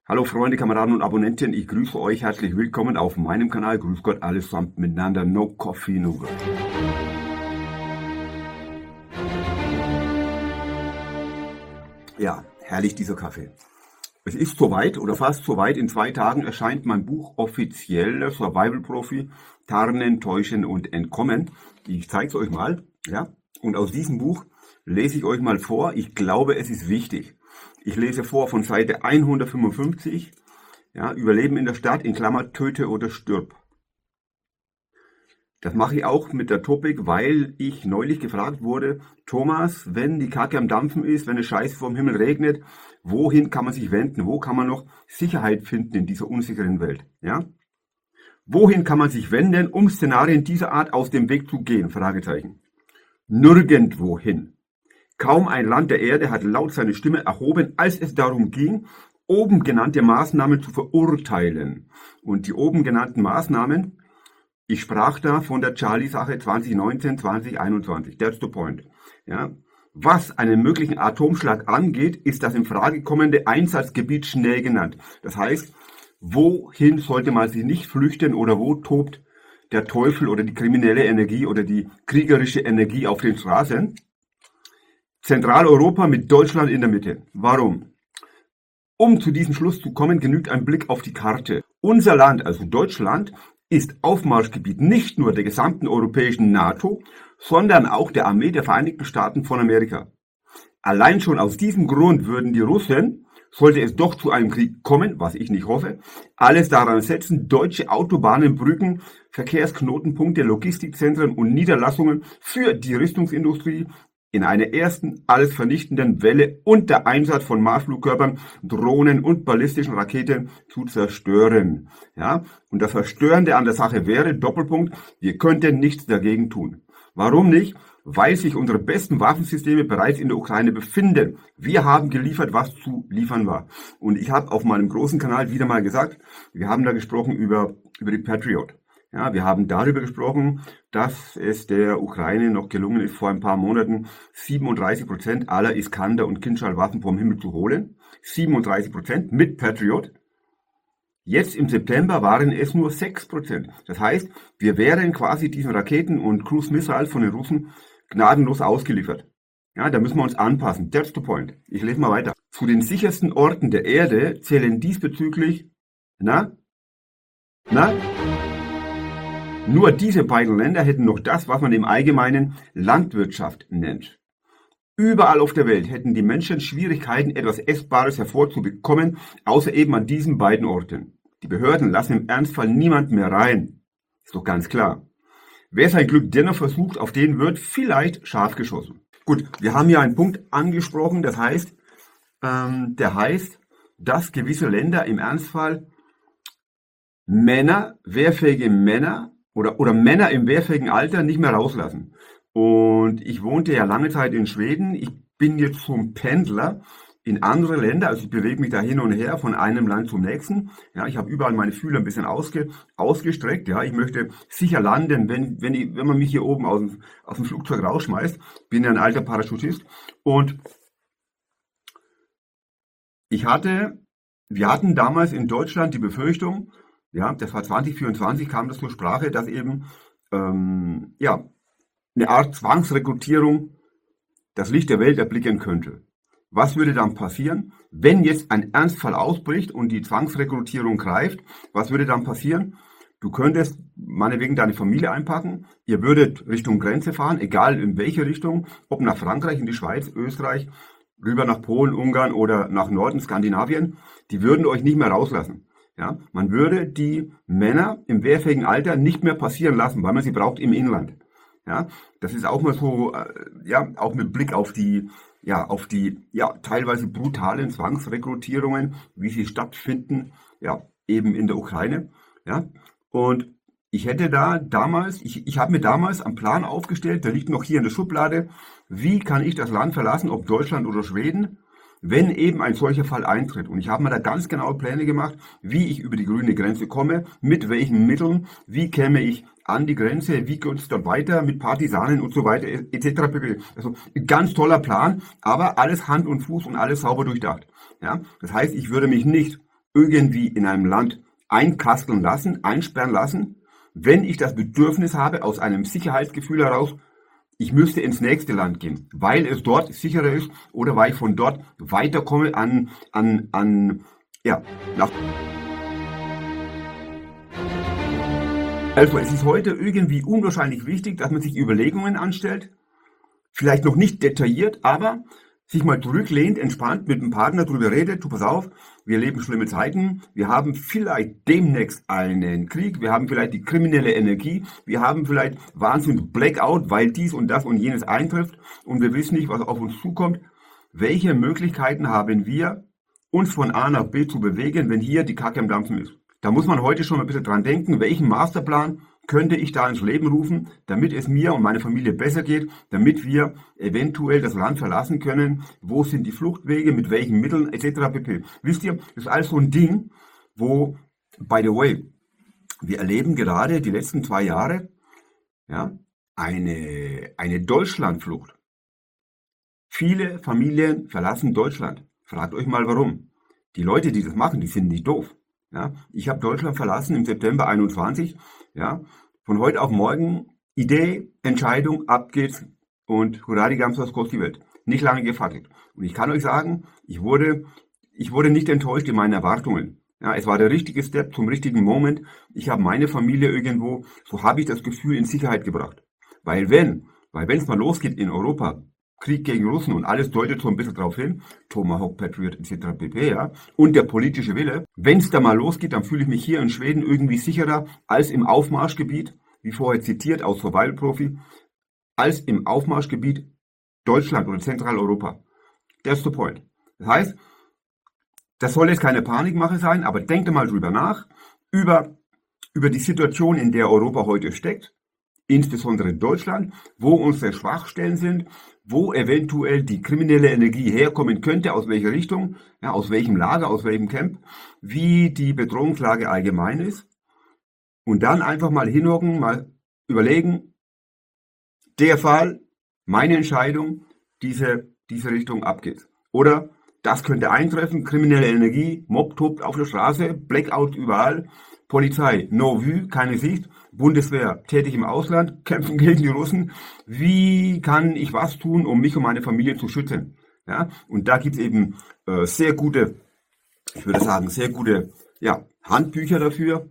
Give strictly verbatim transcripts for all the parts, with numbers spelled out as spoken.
Hallo Freunde, Kameraden und Abonnenten, ich grüße euch herzlich willkommen auf meinem Kanal. Grüß Gott allesamt miteinander, no coffee, no good. Ja, herrlich dieser Kaffee. Es ist soweit oder fast soweit. In zwei Tagen erscheint mein Buch offiziell, Survival Profi, Tarnen, Täuschen und Entkommen. Ich zeige es euch mal, ja. Und aus diesem Buch lese ich euch mal vor. Ich glaube, es ist wichtig. Ich lese vor von Seite hundertfünfundfünfzig, ja, Überleben in der Stadt, in Klammer, töte oder stirb. Das mache ich auch mit der Topic, weil ich neulich gefragt wurde, Thomas, wenn die Kacke am Dampfen ist, wenn es scheiße vom Himmel regnet, wohin kann man sich wenden? Wo kann man noch Sicherheit finden in dieser unsicheren Welt? Ja? Wohin kann man sich wenden, um Szenarien dieser Art aus dem Weg zu gehen? Fragezeichen. Nirgendwohin. Kaum ein Land der Erde hat laut seine Stimme erhoben, als es darum ging, oben genannte Maßnahmen zu verurteilen. Und die oben genannten Maßnahmen, ich sprach da von der Charlie-Sache zwanzig neunzehn, zwanzig einundzwanzig. That's the point. Ja. Was einen möglichen Atomschlag angeht, ist das in Frage kommende Einsatzgebiet schnell genannt. Das heißt, wohin sollte man sich nicht flüchten oder wo tobt der Teufel oder die kriminelle Energie oder die kriegerische Energie auf den Straßen? Zentraleuropa mit Deutschland in der Mitte. Warum? Um zu diesem Schluss zu kommen, genügt ein Blick auf die Karte. Unser Land, also Deutschland, ist Aufmarschgebiet nicht nur der gesamten europäischen NATO, sondern auch der Armee der Vereinigten Staaten von Amerika. Allein schon aus diesem Grund würden die Russen, sollte es doch zu einem Krieg kommen, was ich nicht hoffe, alles daran setzen, deutsche Autobahnen, Brücken, Verkehrsknotenpunkte, Logistikzentren und Niederlassungen für die Rüstungsindustrie in einer ersten, alles vernichtenden Welle unter Einsatz von Marschflugkörpern, Drohnen und ballistischen Raketen zu zerstören. Ja? Und das Verstörende an der Sache wäre, Doppelpunkt, wir könnten nichts dagegen tun. Warum nicht? Weil sich unsere besten Waffensysteme bereits in der Ukraine befinden. Wir haben geliefert, was zu liefern war. Und ich habe auf meinem großen Kanal wieder mal gesagt, wir haben da gesprochen über, über die Patriot. Ja, wir haben darüber gesprochen, dass es der Ukraine noch gelungen ist, vor ein paar Monaten siebenunddreißig Prozent aller Iskander und Kinschall-Waffen vom Himmel zu holen. siebenunddreißig Prozent mit Patriot. Jetzt im September waren es nur sechs Prozent. Das heißt, wir wären quasi diesen Raketen und Cruise Missiles von den Russen gnadenlos ausgeliefert. Ja, da müssen wir uns anpassen. That's the point. Ich lese mal weiter. Zu den sichersten Orten der Erde zählen diesbezüglich, na, na, nur diese beiden Länder hätten noch das, was man im Allgemeinen Landwirtschaft nennt. Überall auf der Welt hätten die Menschen Schwierigkeiten, etwas Essbares hervorzubekommen, außer eben an diesen beiden Orten. Die Behörden lassen im Ernstfall niemand mehr rein. Ist doch ganz klar. Wer sein Glück dennoch versucht, auf den wird vielleicht scharf geschossen. Gut, wir haben hier einen Punkt angesprochen, das heißt, ähm, der heißt, dass gewisse Länder im Ernstfall Männer, wehrfähige Männer, Oder, oder Männer im wehrfähigen Alter nicht mehr rauslassen. Und ich wohnte ja lange Zeit in Schweden. Ich bin jetzt zum Pendler in andere Länder. Also ich bewege mich da hin und her von einem Land zum nächsten. Ja, ich habe überall meine Fühler ein bisschen ausge, ausgestreckt. Ja, ich möchte sicher landen, wenn, wenn, ich, wenn man mich hier oben aus dem, aus dem Flugzeug rausschmeißt. Bin ja ein alter Parachutist. Und ich hatte, wir hatten damals in Deutschland die Befürchtung, ja, das war zwanzig vierundzwanzig, kam das zur Sprache, dass eben ähm, ja, eine Art Zwangsrekrutierung das Licht der Welt erblicken könnte. Was würde dann passieren, wenn jetzt ein Ernstfall ausbricht und die Zwangsrekrutierung greift? Was würde dann passieren? Du könntest meinetwegen deine Familie einpacken, ihr würdet Richtung Grenze fahren, egal in welche Richtung, ob nach Frankreich, in die Schweiz, Österreich, rüber nach Polen, Ungarn oder nach Norden, Skandinavien. Die würden euch nicht mehr rauslassen. Ja, man würde die Männer im wehrfähigen Alter nicht mehr passieren lassen, weil man sie braucht im Inland. Ja, das ist auch mal so, äh, ja, auch mit Blick auf die, ja, auf die, ja, teilweise brutalen Zwangsrekrutierungen, wie sie stattfinden, ja, eben in der Ukraine. Ja, und ich hätte da damals, ich, ich habe mir damals einen Plan aufgestellt, der liegt noch hier in der Schublade, wie kann ich das Land verlassen, ob Deutschland oder Schweden, wenn eben ein solcher Fall eintritt. Und ich habe mir da ganz genaue Pläne gemacht, wie ich über die grüne Grenze komme, mit welchen Mitteln, wie käme ich an die Grenze, wie geht es dort weiter mit Partisanen und so weiter et cetera. Also ganz toller Plan, aber alles Hand und Fuß und alles sauber durchdacht. Ja? Das heißt, ich würde mich nicht irgendwie in einem Land einkasteln lassen, einsperren lassen, wenn ich das Bedürfnis habe, aus einem Sicherheitsgefühl heraus, ich müsste ins nächste Land gehen, weil es dort sicherer ist oder weil ich von dort weiterkomme an, an, an, ja, nach. Also es ist heute irgendwie unwahrscheinlich wichtig, dass man sich Überlegungen anstellt, vielleicht noch nicht detailliert, aber sich mal zurücklehnt, entspannt mit dem Partner drüber redet, du pass auf, wir leben schlimme Zeiten, wir haben vielleicht demnächst einen Krieg, wir haben vielleicht die kriminelle Energie, wir haben vielleicht Wahnsinn Blackout, weil dies und das und jenes eintrifft und wir wissen nicht, was auf uns zukommt. Welche Möglichkeiten haben wir, uns von A nach B zu bewegen, wenn hier die Kacke am Dampfen ist? Da muss man heute schon ein bisschen dran denken, welchen Masterplan könnte ich da ins Leben rufen, damit es mir und meiner Familie besser geht, damit wir eventuell das Land verlassen können, wo sind die Fluchtwege, mit welchen Mitteln et cetera pp. Wisst ihr, das ist alles so ein Ding, wo, by the way, wir erleben gerade die letzten zwei Jahre ja, eine, eine Deutschlandflucht. Viele Familien verlassen Deutschland. Fragt euch mal warum. Die Leute, die das machen, die sind nicht doof. Ja, ich habe Deutschland verlassen im September einundzwanzig. Ja, von heute auf morgen Idee, Entscheidung, ab geht's und hurra die Gams, was kostet die Welt. Nicht lange gefackelt. Und ich kann euch sagen, ich wurde, ich wurde nicht enttäuscht in meinen Erwartungen. Ja, es war der richtige Step zum richtigen Moment. Ich habe meine Familie irgendwo, so habe ich das Gefühl, in Sicherheit gebracht. Weil wenn, weil wenn es mal losgeht in Europa, Krieg gegen Russen und alles deutet so ein bisschen drauf hin, Tomahawk, Patriot et cetera pp. Ja, und der politische Wille. Wenn es da mal losgeht, dann fühle ich mich hier in Schweden irgendwie sicherer als im Aufmarschgebiet, wie vorher zitiert aus Survival-Profi, als im Aufmarschgebiet Deutschland oder Zentraleuropa. That's the point. Das heißt, das soll jetzt keine Panikmache sein, aber denkt mal drüber nach, über, über die Situation, in der Europa heute steckt, insbesondere Deutschland, wo unsere Schwachstellen sind, wo eventuell die kriminelle Energie herkommen könnte, aus welcher Richtung, ja, aus welchem Lager, aus welchem Camp, wie die Bedrohungslage allgemein ist. Und dann einfach mal hinhocken, mal überlegen, der Fall, meine Entscheidung, diese, diese Richtung abgeht. Oder das könnte eintreffen, kriminelle Energie, Mob tobt auf der Straße, Blackout überall, Polizei, no vue, keine Sicht, Bundeswehr, tätig im Ausland, kämpfen gegen die Russen. Wie kann ich was tun, um mich und meine Familie zu schützen? Ja, und da gibt es eben äh, sehr gute, ich würde sagen, sehr gute ja, Handbücher dafür,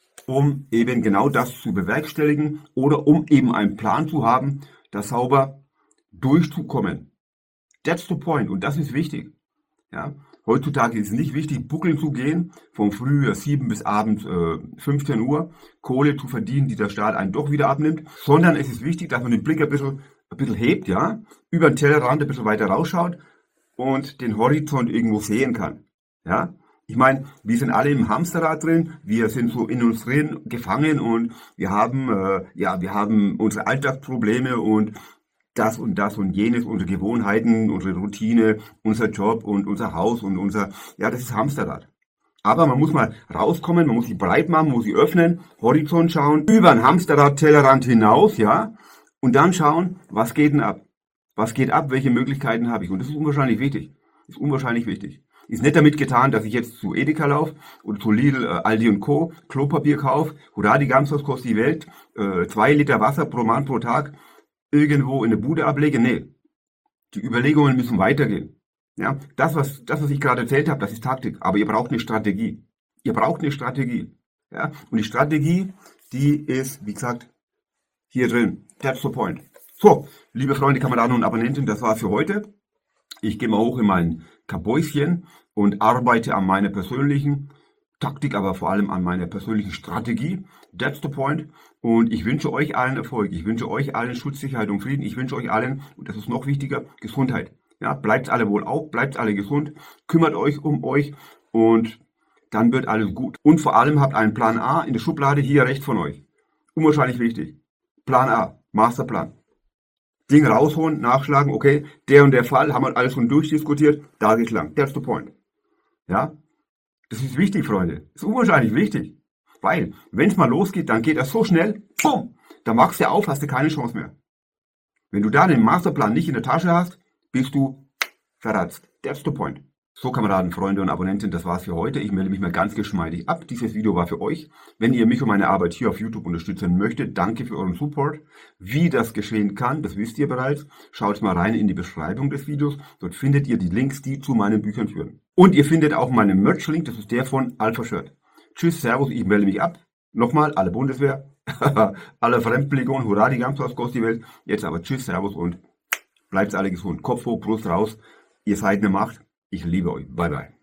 um eben genau das zu bewerkstelligen oder um eben einen Plan zu haben, da sauber durchzukommen. That's the point und das ist wichtig. Ja, heutzutage ist es nicht wichtig, buckeln zu gehen, von früh sieben bis abends äh, fünfzehn Uhr, Kohle zu verdienen, die der Staat einen doch wieder abnimmt, sondern es ist wichtig, dass man den Blick ein bisschen, ein bisschen hebt, ja, über den Tellerrand ein bisschen weiter rausschaut und den Horizont irgendwo sehen kann. Ja, ich meine, wir sind alle im Hamsterrad drin, wir sind so in uns drin gefangen und wir haben, äh, ja, wir haben unsere Alltagsprobleme und das und das und jenes, unsere Gewohnheiten, unsere Routine, unser Job und unser Haus und unser, ja, das ist Hamsterrad. Aber man muss mal rauskommen, man muss sich breit machen, man muss sich öffnen, Horizont schauen, über ein Hamsterrad-Tellerrand hinaus, ja, und dann schauen, was geht denn ab? Was geht ab? Welche Möglichkeiten habe ich? Und das ist unwahrscheinlich wichtig. Ist unwahrscheinlich wichtig. Ist nicht damit getan, dass ich jetzt zu Edeka laufe oder zu Lidl, äh, Aldi und Co. Klopapier kaufe, hurra, die Gams, was kostet die Welt, äh, zwei Liter Wasser pro Mann pro Tag, irgendwo in der Bude ablege. Nee, die Überlegungen müssen weitergehen. Ja, das, was, das, was ich gerade erzählt habe, das ist Taktik. Aber ihr braucht eine Strategie. Ihr braucht eine Strategie. Ja, und die Strategie, die ist, wie gesagt, hier drin. That's the point. So, liebe Freunde, Kameraden und Abonnenten, das war's für heute. Ich gehe mal hoch in mein Kabäuschen und arbeite an meiner persönlichen Taktik, aber vor allem an meiner persönlichen Strategie. That's the point. Und ich wünsche euch allen Erfolg. Ich wünsche euch allen Schutz, Sicherheit und Frieden. Ich wünsche euch allen, und das ist noch wichtiger, Gesundheit. Ja, bleibt alle wohl auf, bleibt alle gesund, kümmert euch um euch und dann wird alles gut. Und vor allem habt einen Plan A in der Schublade hier rechts von euch. Unwahrscheinlich wichtig. Plan A, Masterplan. Ding rausholen, nachschlagen, okay, der und der Fall, haben wir alles schon durchdiskutiert, da geht's lang. That's the point. Ja, das ist wichtig, Freunde. Das ist unwahrscheinlich wichtig. Weil, wenn es mal losgeht, dann geht das so schnell, bumm, dann machst du auf, hast du keine Chance mehr. Wenn du da den Masterplan nicht in der Tasche hast, bist du verratzt. That's the point. So, Kameraden, Freunde und Abonnenten, das war's für heute. Ich melde mich mal ganz geschmeidig ab. Dieses Video war für euch. Wenn ihr mich und meine Arbeit hier auf YouTube unterstützen möchtet, danke für euren Support. Wie das geschehen kann, das wisst ihr bereits. Schaut mal rein in die Beschreibung des Videos. Dort findet ihr die Links, die zu meinen Büchern führen. Und ihr findet auch meinen Merch-Link, das ist der von Alpha Shirt. Tschüss, Servus, ich melde mich ab. Nochmal, alle Bundeswehr, alle Fremdlegion, hurra, die ganze die Welt. Jetzt aber Tschüss, Servus und bleibt alle gesund. Kopf hoch, Brust raus. Ihr seid eine Macht. Ich liebe euch. Bye, bye.